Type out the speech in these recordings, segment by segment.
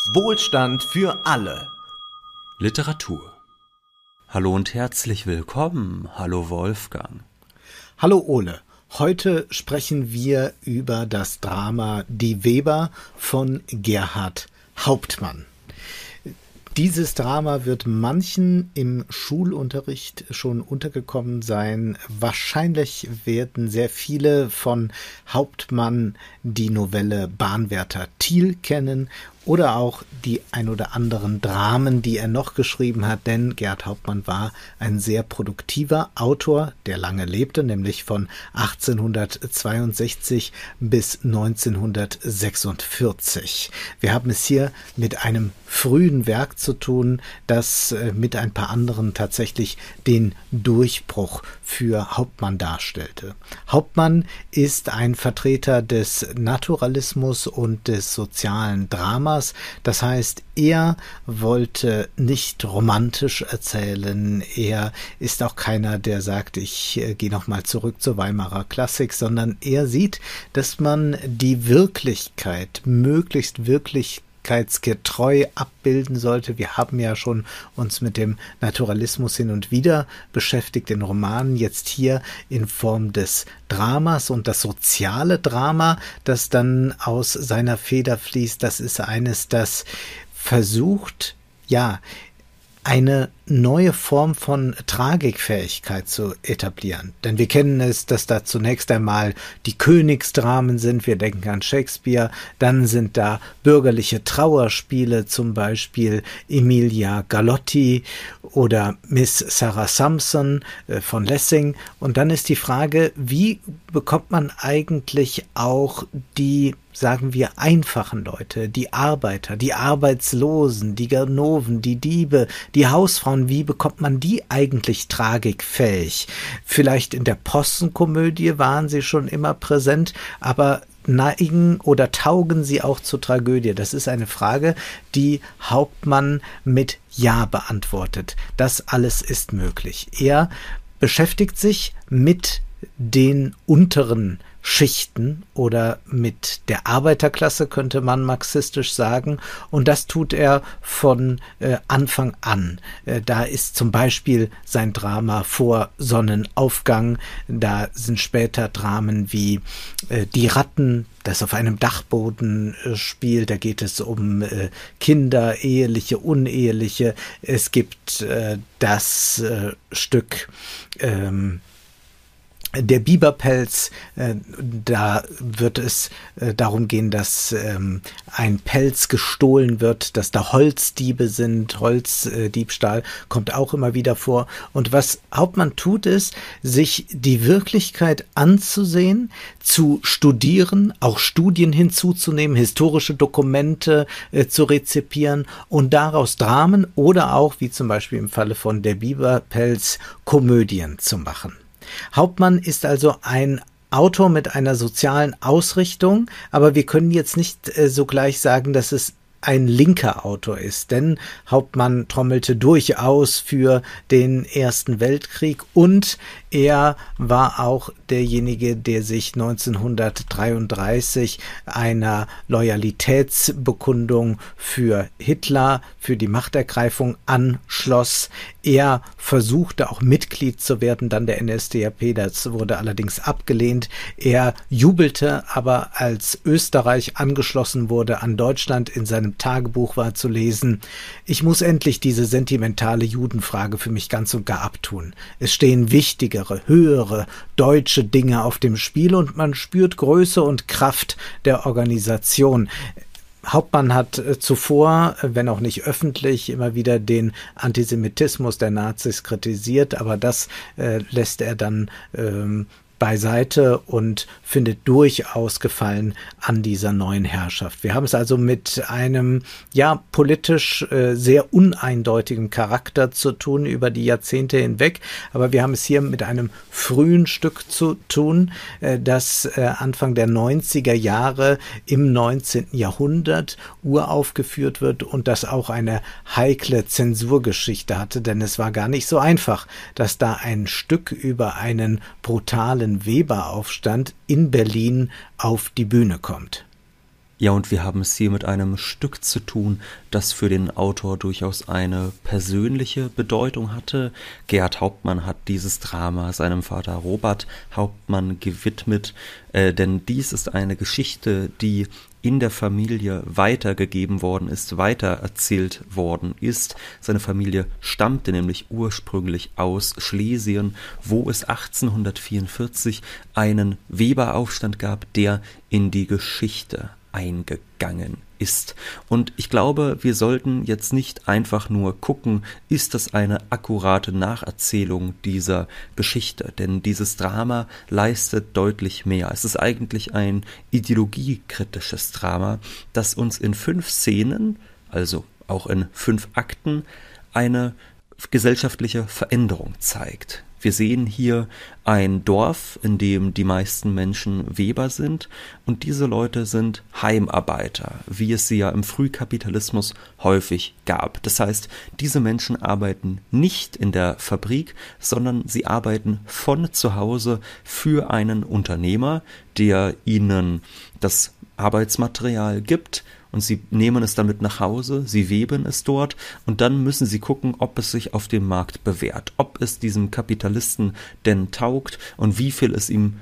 Wohlstand für alle. Literatur. Hallo und herzlich willkommen. Hallo Wolfgang. Hallo Ole. Heute sprechen wir über das Drama Die Weber von Gerhart Hauptmann. Dieses Drama wird manchen im Schulunterricht schon untergekommen sein. Wahrscheinlich werden sehr viele von Hauptmann die Novelle Bahnwärter Thiel kennen oder auch die ein oder anderen Dramen, die er noch geschrieben hat, denn Gerhart Hauptmann war ein sehr produktiver Autor, der lange lebte, nämlich von 1862 bis 1946. Wir haben es hier mit einem frühen Werk zu tun, das mit ein paar anderen tatsächlich den Durchbruch für Hauptmann darstellte. Hauptmann ist ein Vertreter des Naturalismus und des sozialen Dramas. Das heißt, er wollte nicht romantisch erzählen. Er ist auch keiner, der sagt, ich gehe nochmal zurück zur Weimarer Klassik, sondern er sieht, dass man die Wirklichkeit möglichst wirklichkeitsgetreu abbilden sollte. Wir haben ja schon uns mit dem Naturalismus hin und wieder beschäftigt in Romanen, jetzt hier in Form des Dramas, und das soziale Drama, das dann aus seiner Feder fließt, das ist eines, das versucht, eine neue Form von Tragikfähigkeit zu etablieren. Denn wir kennen es, dass da zunächst einmal die Königsdramen sind, wir denken an Shakespeare, dann sind da bürgerliche Trauerspiele, zum Beispiel Emilia Galotti oder Miss Sarah Sampson von Lessing, und dann ist die Frage, wie bekommt man eigentlich auch die, sagen wir, einfachen Leute, die Arbeiter, die Arbeitslosen, die Ganoven, die Diebe, die Hausfrauen, wie bekommt man die eigentlich tragikfähig? Vielleicht in der Possenkomödie waren sie schon immer präsent, aber neigen oder taugen sie auch zur Tragödie? Das ist eine Frage, die Hauptmann mit Ja beantwortet. Das alles ist möglich. Er beschäftigt sich mit den unteren Schichten oder mit der Arbeiterklasse, könnte man marxistisch sagen, und das tut er von Anfang an. Da ist zum Beispiel sein Drama Vor Sonnenaufgang, da sind später Dramen wie Die Ratten, das auf einem Dachboden spielt, da geht es um Kinder, eheliche, uneheliche. Es gibt das Stück Der Biberpelz, da wird es darum gehen, dass ein Pelz gestohlen wird, dass da Holzdiebe sind. Holzdiebstahl kommt auch immer wieder vor. Und was Hauptmann tut, ist, sich die Wirklichkeit anzusehen, zu studieren, auch Studien hinzuzunehmen, historische Dokumente zu rezipieren und daraus Dramen oder auch, wie zum Beispiel im Falle von Der Biberpelz, Komödien zu machen. Hauptmann ist also ein Autor mit einer sozialen Ausrichtung, aber wir können jetzt nicht sogleich sagen, dass es ein linker Autor ist, denn Hauptmann trommelte durchaus für den Ersten Weltkrieg und er war auch derjenige, der sich 1933 einer Loyalitätsbekundung für Hitler, für die Machtergreifung anschloss. Er versuchte auch Mitglied zu werden, dann der NSDAP, das wurde allerdings abgelehnt. Er jubelte aber, als Österreich angeschlossen wurde an Deutschland. In seinem Tagebuch war zu lesen: Ich muss endlich diese sentimentale Judenfrage für mich ganz und gar abtun. Es stehen wichtigere, höhere deutsche Dinge auf dem Spiel und man spürt Größe und Kraft der Organisation. Hauptmann hat zuvor, wenn auch nicht öffentlich, immer wieder den Antisemitismus der Nazis kritisiert, aber das lässt er dann beiseite und findet durchaus Gefallen an dieser neuen Herrschaft. Wir haben es also mit einem politisch sehr uneindeutigen Charakter zu tun über die Jahrzehnte hinweg, aber wir haben es hier mit einem frühen Stück zu tun, das Anfang der 90er Jahre im 19. Jahrhundert uraufgeführt wird und das auch eine heikle Zensurgeschichte hatte, denn es war gar nicht so einfach, dass da ein Stück über einen brutalen Weberaufstand in Berlin auf die Bühne kommt. Ja, und wir haben es hier mit einem Stück zu tun, das für den Autor durchaus eine persönliche Bedeutung hatte. Gerhart Hauptmann hat dieses Drama seinem Vater Robert Hauptmann gewidmet, denn dies ist eine Geschichte, die in der Familie weitergegeben worden ist, weitererzählt worden ist. Seine Familie stammte nämlich ursprünglich aus Schlesien, wo es 1844 einen Weberaufstand gab, der in die Geschichte eingegangen ist. Und ich glaube, wir sollten jetzt nicht einfach nur gucken, ist das eine akkurate Nacherzählung dieser Geschichte, denn dieses Drama leistet deutlich mehr. Es ist eigentlich ein ideologiekritisches Drama, das uns in 5 Szenen, also auch in 5 Akten, eine gesellschaftliche Veränderung zeigt. Wir sehen hier ein Dorf, in dem die meisten Menschen Weber sind, und diese Leute sind Heimarbeiter, wie es sie ja im Frühkapitalismus häufig gab. Das heißt, diese Menschen arbeiten nicht in der Fabrik, sondern sie arbeiten von zu Hause für einen Unternehmer, der ihnen das Arbeitsmaterial gibt, und sie nehmen es dann mit nach Hause, sie weben es dort, und dann müssen sie gucken, ob es sich auf dem Markt bewährt, ob es diesem Kapitalisten denn taugt und wie viel es ihm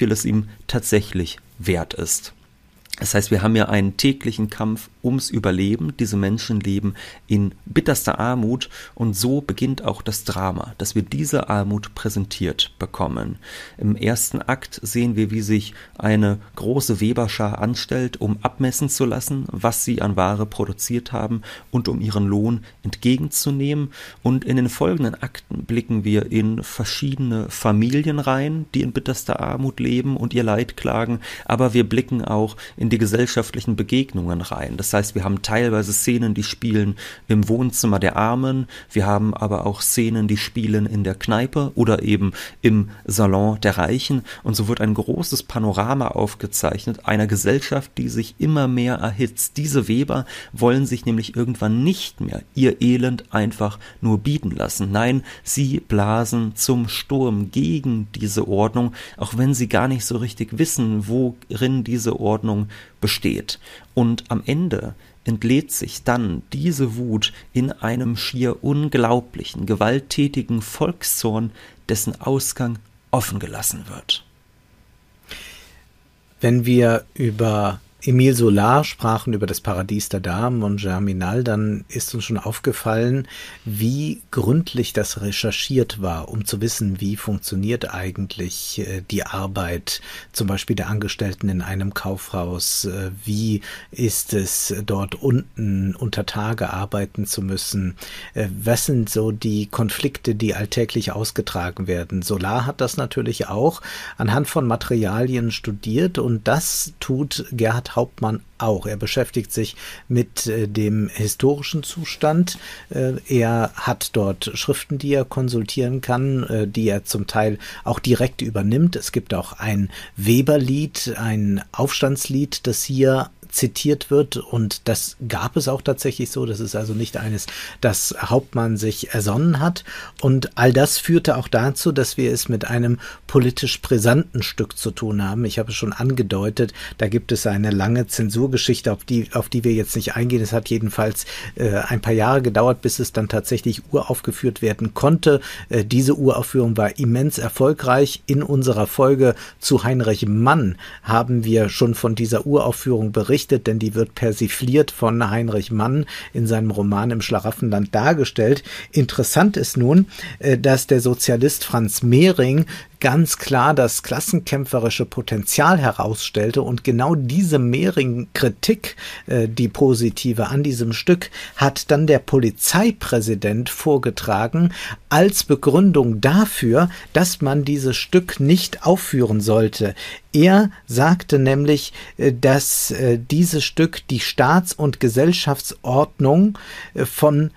tatsächlich wert ist. Das heißt, wir haben ja einen täglichen Kampf ums Überleben. Diese Menschen leben in bitterster Armut, und so beginnt auch das Drama, dass wir diese Armut präsentiert bekommen. Im ersten Akt sehen wir, wie sich eine große Weberschar anstellt, um abmessen zu lassen, was sie an Ware produziert haben und um ihren Lohn entgegenzunehmen. Und in den folgenden Akten blicken wir in verschiedene Familien rein, die in bitterster Armut leben und ihr Leid klagen, aber wir blicken auch in die gesellschaftlichen Begegnungen rein. Das heißt, wir haben teilweise Szenen, die spielen im Wohnzimmer der Armen, wir haben aber auch Szenen, die spielen in der Kneipe oder eben im Salon der Reichen, und so wird ein großes Panorama aufgezeichnet einer Gesellschaft, die sich immer mehr erhitzt. Diese Weber wollen sich nämlich irgendwann nicht mehr ihr Elend einfach nur bieten lassen. Nein, sie blasen zum Sturm gegen diese Ordnung, auch wenn sie gar nicht so richtig wissen, worin diese Ordnung besteht. Und am Ende entlädt sich dann diese Wut in einem schier unglaublichen, gewalttätigen Volkszorn, dessen Ausgang offen gelassen wird. Wenn wir über Émile Zola sprachen, über das Paradies der Damen und Germinal, dann ist uns schon aufgefallen, wie gründlich das recherchiert war, um zu wissen, wie funktioniert eigentlich die Arbeit, zum Beispiel der Angestellten in einem Kaufhaus, wie ist es, dort unten unter Tage arbeiten zu müssen, was sind so die Konflikte, die alltäglich ausgetragen werden. Zola hat das natürlich auch anhand von Materialien studiert, und das tut Gerhart Hauptmann auch. Er beschäftigt sich mit dem historischen Zustand. Er hat dort Schriften, die er konsultieren kann, die er zum Teil auch direkt übernimmt. Es gibt auch ein Weberlied, ein Aufstandslied, das hier zitiert wird, und das gab es auch tatsächlich so. Das ist also nicht eines, das Hauptmann sich ersonnen hat, und all das führte auch dazu, dass wir es mit einem politisch brisanten Stück zu tun haben. Ich habe es schon angedeutet, da gibt es eine lange Zensurgeschichte, auf die wir jetzt nicht eingehen. Es hat jedenfalls ein paar Jahre gedauert, bis es dann tatsächlich uraufgeführt werden konnte. Diese Uraufführung war immens erfolgreich. In unserer Folge zu Heinrich Mann haben wir schon von dieser Uraufführung berichtet, denn die wird persifliert von Heinrich Mann in seinem Roman Im Schlaraffenland dargestellt. Interessant ist nun, dass der Sozialist Franz Mehring ganz klar das klassenkämpferische Potenzial herausstellte, und genau diese Mehring-Kritik, die positive an diesem Stück, hat dann der Polizeipräsident vorgetragen als Begründung dafür, dass man dieses Stück nicht aufführen sollte. Er sagte nämlich, dass dieses Stück die Staats- und Gesellschaftsordnung von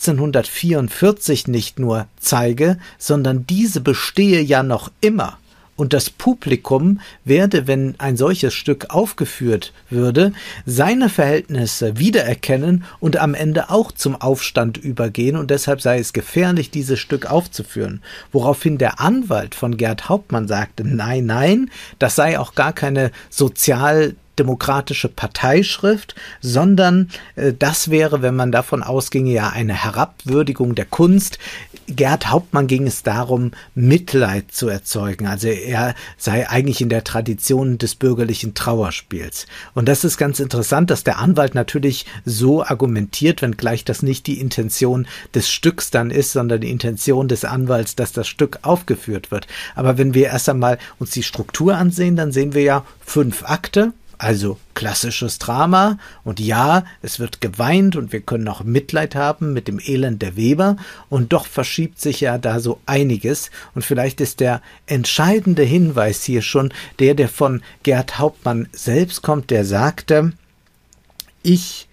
1844 nicht nur zeige, sondern diese bestehe ja noch immer. Und das Publikum werde, wenn ein solches Stück aufgeführt würde, seine Verhältnisse wiedererkennen und am Ende auch zum Aufstand übergehen, und deshalb sei es gefährlich, dieses Stück aufzuführen. Woraufhin der Anwalt von Gerhart Hauptmann sagte, nein, das sei auch gar keine sozial demokratische Parteischrift, sondern das wäre, wenn man davon ausginge, ja eine Herabwürdigung der Kunst. Gerd Hauptmann ging es darum, Mitleid zu erzeugen. Also er sei eigentlich in der Tradition des bürgerlichen Trauerspiels. Und das ist ganz interessant, dass der Anwalt natürlich so argumentiert, wenngleich das nicht die Intention des Stücks dann ist, sondern die Intention des Anwalts, dass das Stück aufgeführt wird. Aber wenn wir erst einmal uns die Struktur ansehen, dann sehen wir ja 5 Akte. Also klassisches Drama und ja, es wird geweint und wir können auch Mitleid haben mit dem Elend der Weber und doch verschiebt sich ja da so einiges und vielleicht ist der entscheidende Hinweis hier schon der von Gerd Hauptmann selbst kommt, der sagte, ich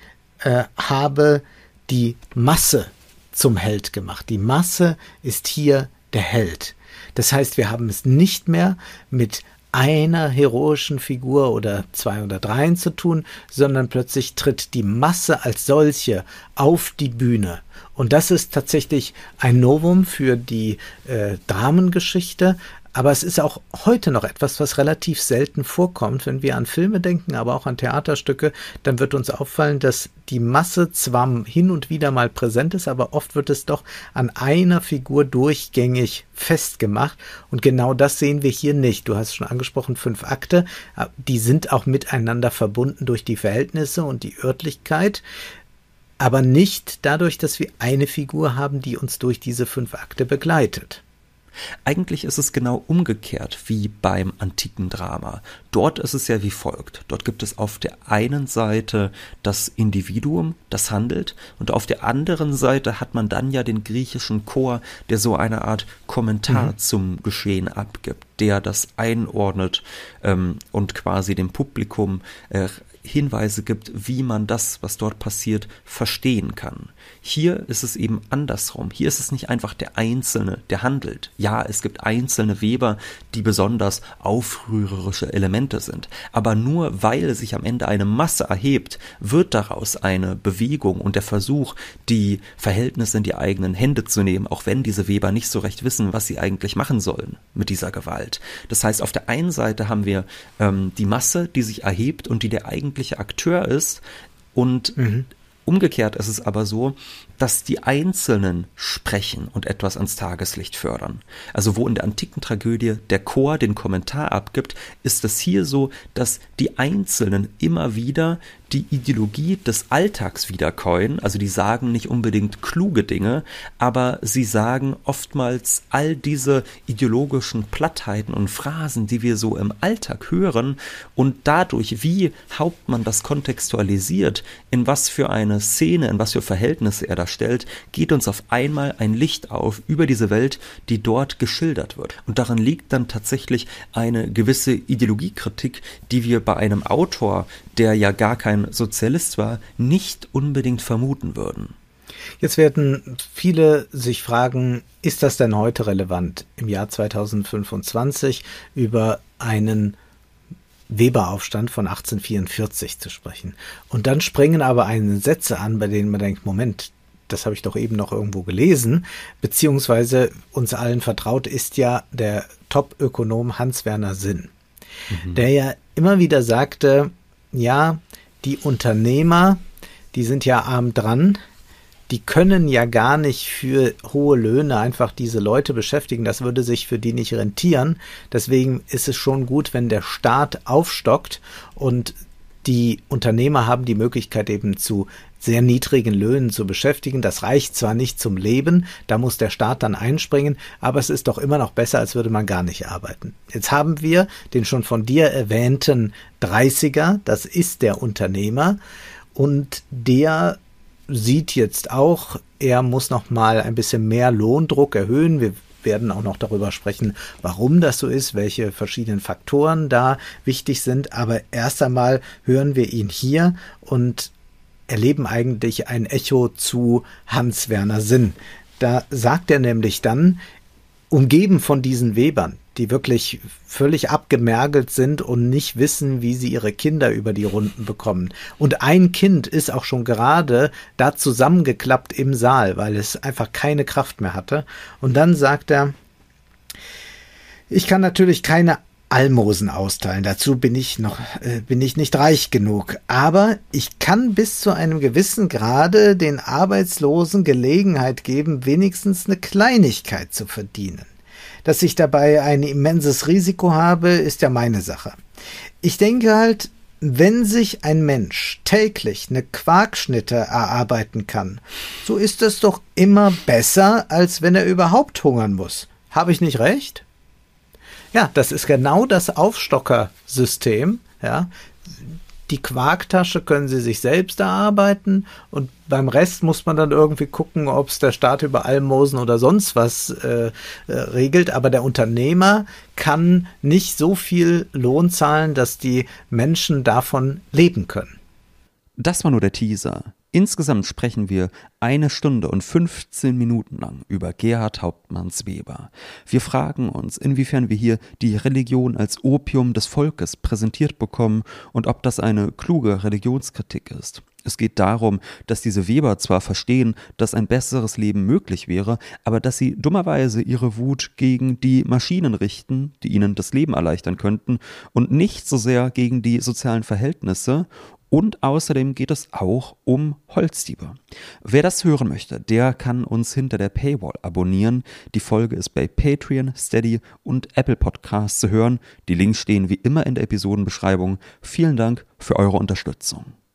habe die Masse zum Held gemacht. Die Masse ist hier der Held. Das heißt, wir haben es nicht mehr mit einer heroischen Figur oder 2 oder 3 zu tun, sondern plötzlich tritt die Masse als solche auf die Bühne. Und das ist tatsächlich ein Novum für die Dramengeschichte, aber es ist auch heute noch etwas, was relativ selten vorkommt. Wenn wir an Filme denken, aber auch an Theaterstücke, dann wird uns auffallen, dass die Masse zwar hin und wieder mal präsent ist, aber oft wird es doch an einer Figur durchgängig festgemacht. Und genau das sehen wir hier nicht. Du hast schon angesprochen, 5 Akte. Die sind auch miteinander verbunden durch die Verhältnisse und die Örtlichkeit, aber nicht dadurch, dass wir eine Figur haben, die uns durch diese 5 Akte begleitet. Eigentlich ist es genau umgekehrt wie beim antiken Drama. Dort ist es ja wie folgt. Dort gibt es auf der einen Seite das Individuum, das handelt, und auf der anderen Seite hat man dann ja den griechischen Chor, der so eine Art Kommentar zum Geschehen abgibt, der das einordnet und quasi dem Publikum Hinweise gibt, wie man das, was dort passiert, verstehen kann. Hier ist es eben andersrum. Hier ist es nicht einfach der Einzelne, der handelt. Ja, es gibt einzelne Weber, die besonders aufrührerische Elemente sind. Aber nur weil sich am Ende eine Masse erhebt, wird daraus eine Bewegung und der Versuch, die Verhältnisse in die eigenen Hände zu nehmen, auch wenn diese Weber nicht so recht wissen, was sie eigentlich machen sollen mit dieser Gewalt. Das heißt, auf der einen Seite haben wir die Masse, die sich erhebt und die der eigentliche Akteur ist, und umgekehrt ist es aber so, dass die Einzelnen sprechen und etwas ans Tageslicht fördern. Also wo in der antiken Tragödie der Chor den Kommentar abgibt, ist es hier so, dass die Einzelnen immer wieder die Ideologie des Alltags wiederkäuen. Also die sagen nicht unbedingt kluge Dinge, aber sie sagen oftmals all diese ideologischen Plattheiten und Phrasen, die wir so im Alltag hören, und dadurch, wie Hauptmann das kontextualisiert, in was für eine Szene, in was für Verhältnisse er da stellt, geht uns auf einmal ein Licht auf über diese Welt, die dort geschildert wird. Und darin liegt dann tatsächlich eine gewisse Ideologiekritik, die wir bei einem Autor, der ja gar kein Sozialist war, nicht unbedingt vermuten würden. Jetzt werden viele sich fragen, ist das denn heute relevant, im Jahr 2025 über einen Weberaufstand von 1844 zu sprechen? Und dann springen aber einen Sätze an, bei denen man denkt, Moment, das habe ich doch eben noch irgendwo gelesen, beziehungsweise uns allen vertraut ist ja der Top-Ökonom Hans-Werner Sinn, der ja immer wieder sagte, ja, die Unternehmer, die sind ja arm dran, die können ja gar nicht für hohe Löhne einfach diese Leute beschäftigen, das würde sich für die nicht rentieren, deswegen ist es schon gut, wenn der Staat aufstockt und die Unternehmer haben die Möglichkeit eben zu sehr niedrigen Löhnen zu beschäftigen. Das reicht zwar nicht zum Leben, da muss der Staat dann einspringen, aber es ist doch immer noch besser, als würde man gar nicht arbeiten. Jetzt haben wir den schon von dir erwähnten 30er, das ist der Unternehmer, und der sieht jetzt auch, er muss noch mal ein bisschen mehr Lohndruck erhöhen. Wir werden auch noch darüber sprechen, warum das so ist, welche verschiedenen Faktoren da wichtig sind, aber erst einmal hören wir ihn hier und erleben eigentlich ein Echo zu Hans-Werner Sinn. Da sagt er nämlich dann, umgeben von diesen Webern, die wirklich völlig abgemergelt sind und nicht wissen, wie sie ihre Kinder über die Runden bekommen. Und ein Kind ist auch schon gerade da zusammengeklappt im Saal, weil es einfach keine Kraft mehr hatte. Und dann sagt er, ich kann natürlich keine Almosen austeilen. Dazu bin ich nicht reich genug. Aber ich kann bis zu einem gewissen Grade den Arbeitslosen Gelegenheit geben, wenigstens eine Kleinigkeit zu verdienen. Dass ich dabei ein immenses Risiko habe, ist ja meine Sache. Ich denke halt, wenn sich ein Mensch täglich eine Quarkschnitte erarbeiten kann, so ist es doch immer besser, als wenn er überhaupt hungern muss. Habe ich nicht recht? Ja, das ist genau das Aufstockersystem. Ja. Die Quarktasche können Sie sich selbst erarbeiten und beim Rest muss man dann irgendwie gucken, ob es der Staat über Almosen oder sonst was regelt. Aber der Unternehmer kann nicht so viel Lohn zahlen, dass die Menschen davon leben können. Das war nur der Teaser. Insgesamt sprechen wir 1 Stunde und 15 Minuten lang über Gerhart Hauptmanns Weber. Wir fragen uns, inwiefern wir hier die Religion als Opium des Volkes präsentiert bekommen und ob das eine kluge Religionskritik ist. Es geht darum, dass diese Weber zwar verstehen, dass ein besseres Leben möglich wäre, aber dass sie dummerweise ihre Wut gegen die Maschinen richten, die ihnen das Leben erleichtern könnten, und nicht so sehr gegen die sozialen Verhältnisse. Und außerdem geht es auch um Holzdiebe. Wer das hören möchte, der kann uns hinter der Paywall abonnieren. Die Folge ist bei Patreon, Steady und Apple Podcasts zu hören. Die Links stehen wie immer in der Episodenbeschreibung. Vielen Dank für eure Unterstützung.